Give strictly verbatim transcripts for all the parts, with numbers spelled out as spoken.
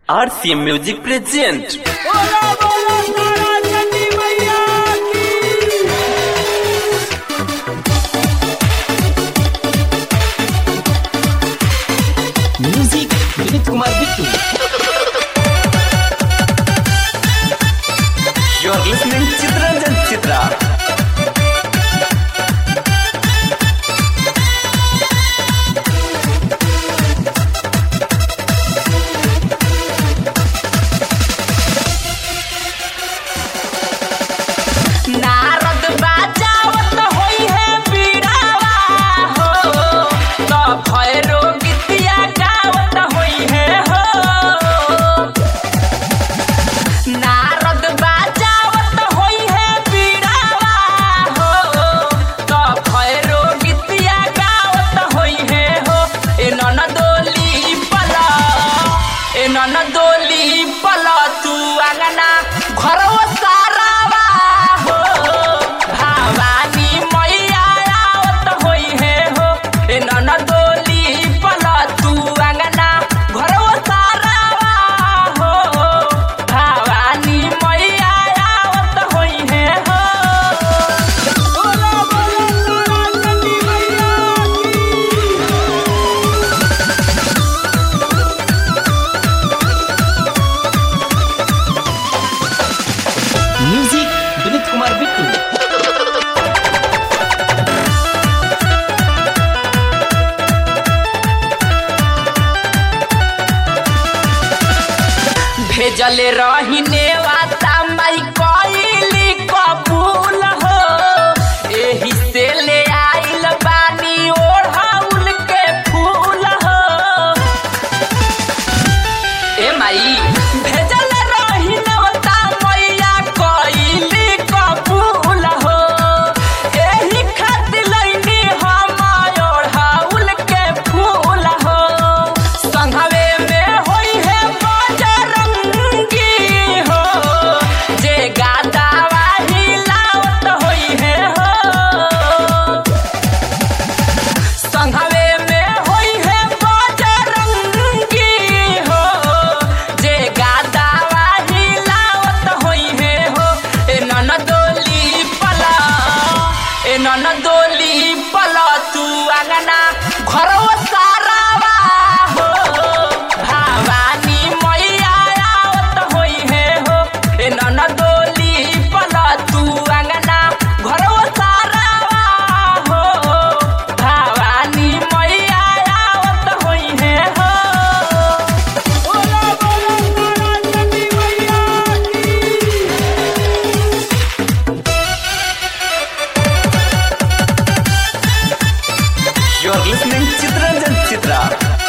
R C M music present music Vineet Kumar Bittu. You are listening Chitranjan Chitra. Narad बाजावत होई है बीड़ावा हो, तो भैरो गीतिया गावत होई है हो। नारद बाजावत होई है बीड़ावा हो, तो भैरो गीतिया गावत होई है हो। ए ननदोली पला ए ननदोली पला तू आंगना घरवा सारावा हो, भवानी मैया आवत होई है हो। ए ननदोली पला तू आंगना घरवा सारावा हो, भवानी मैया आवत होई है हो। बोला बोला चंडी मैया म्यूजिक विनीत कुमार बिट्टू। भेजले रहिने वाता माई कइली कबूल हो, एही से ले आइल बानी ओढ़ाउल के फूल हो। ए माई भेजले रहिने वाता मैया कइली कबूल हो, एही खातिर लइनी हम ओढ़ाउल के फूल हो। संघवे में होई है बजरंगी हो, जे गादावा हिलावत होई है हो। संघवे में होई है बजरंगी हो, जे गादावा हिलावत होई है हो। ए ननदोली पला ए ननदोली पला तू आंगना घरवा सारावा हो, भवानी मैया आवत होई है हो। ए ननदोली पला तू आंगना घरवा सारावा हो, भवानी मैया आवत होई है हो। बोला बोला चंडी मैया you are listening Chitranjan Chitra.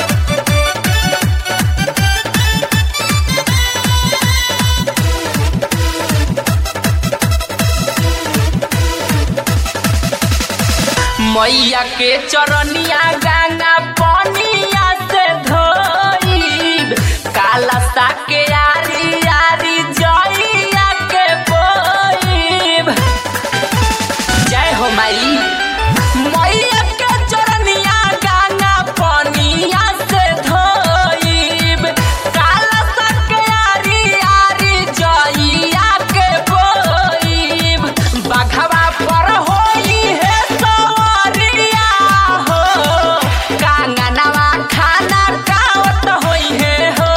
मैया के चरनिया गंगा पनिया से धोइब, काला सा के आरी आरी जइया के बोइब। जय हो माई मैया के चरनिया गंगा पनिया से धोइब, काला सा के आरी आरी जइया के बोइब। बघवा पर होई है सवारिया हो, कांगनवा खाना कावत होई है हो।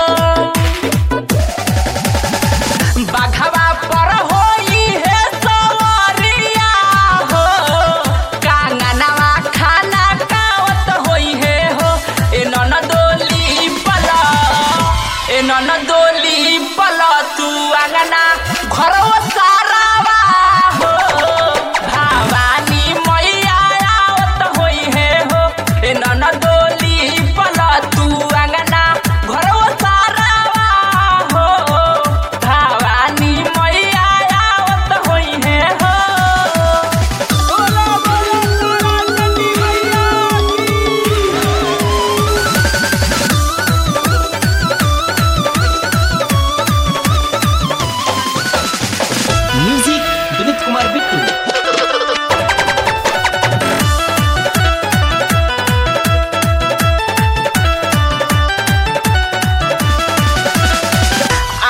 बघवा पर होई है सवारिया हो, कांगनवा खाना कावत होई है हो। ए ननदोली पला ए ननदोली पला तू आंगना घरवा सारावा हो, भवानी मैया आवत होई है हो। ए ननदोली पला तू आंगना घरवा सारावा हो, भवानी मैया आवत होई है हो। बोला बोला चंडी मैया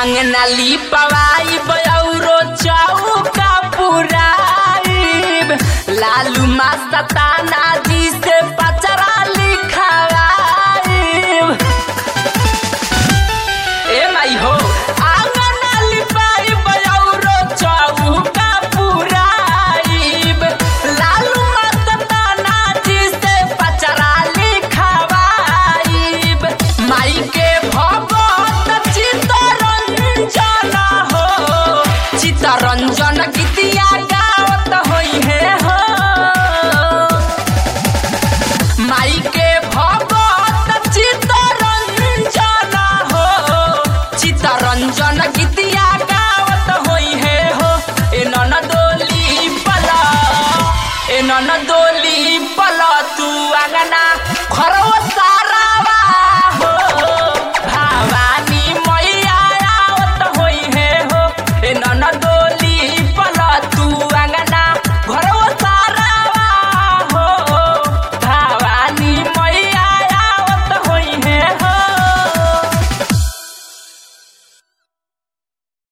अंगना लिपवाई बयौरो चौका पुराइब लालू मस्ताना